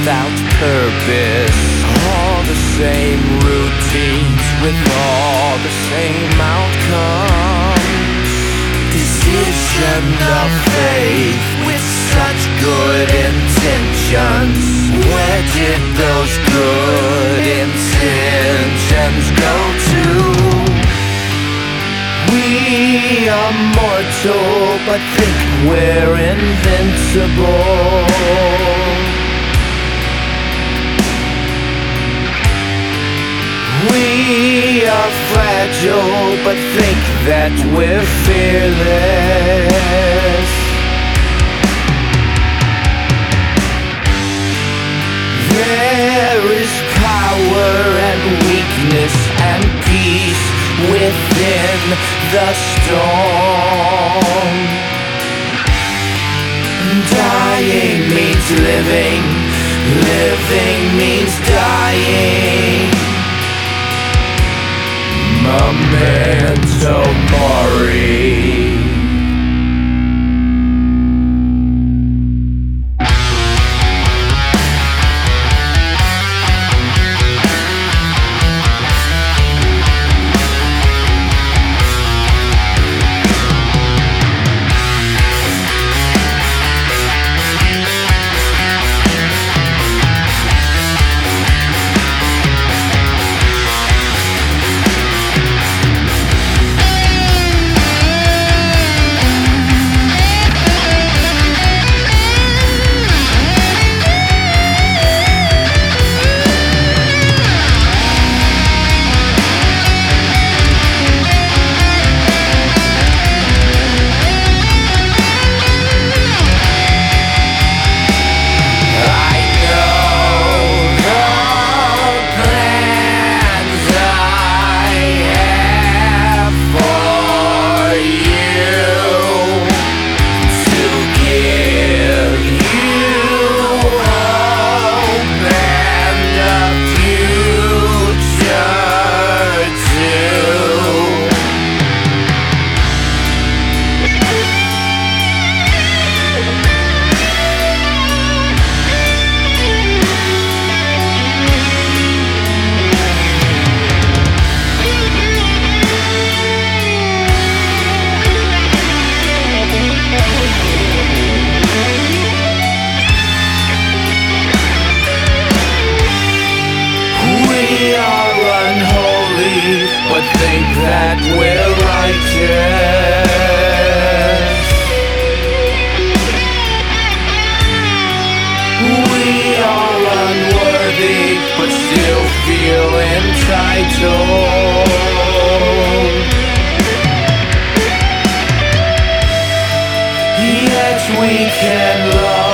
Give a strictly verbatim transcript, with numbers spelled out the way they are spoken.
without purpose. All the same routines with all the same outcomes. Decision of faith with such good intentions. Where did those good intentions go to? We are mortal, but think we're invincible. We are fragile, but think that we're fearless. There is power and weakness and peace within the storm. Dying means living, living means dying. Memento Mori. But think that we're righteous. We are unworthy, but still feel entitled. Yet we can love.